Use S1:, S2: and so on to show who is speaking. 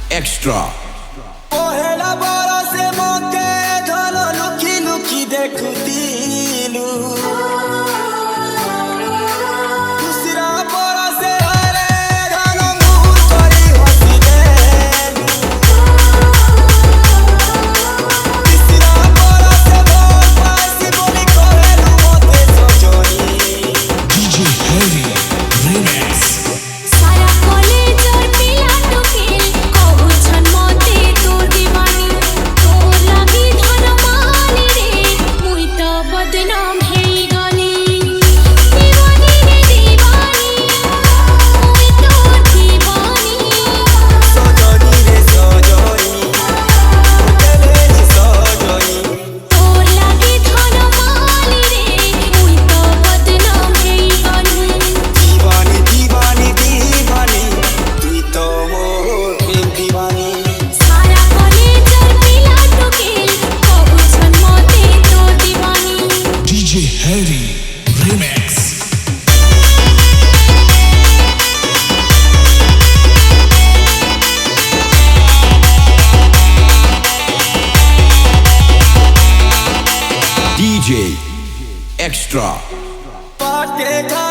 S1: extra.
S2: पहला बरसे मके धन लुकी लुकी देखुतिलु दूसरा बरसे हरे धन मुँह करी हसी देलु तीसरा बरसे भोर पासी बोली कहेलु मते सजनी
S1: DJ Harry Remix.
S3: सारा कॉलेज और पिला टुकेल कहू छन मते तोर दीवानी तोर लागी धन माली रे मुई तो बदनाम हेई गली दीवानी रे दीवानी मुई तोर दीवानी
S2: सजनी रे सजनी होटले सजनी
S3: तोर लागी धन माली रे मुई तो बदनाम हेई गली
S2: दीवानी दीवानी दीवानी तुई तो मोर प्रेम दीवानी
S3: सारा कॉलेज और पिला टुकेल कहू छन मते तोर दीवानी
S1: DJ Harry Remix. DJ extra.
S2: पाटे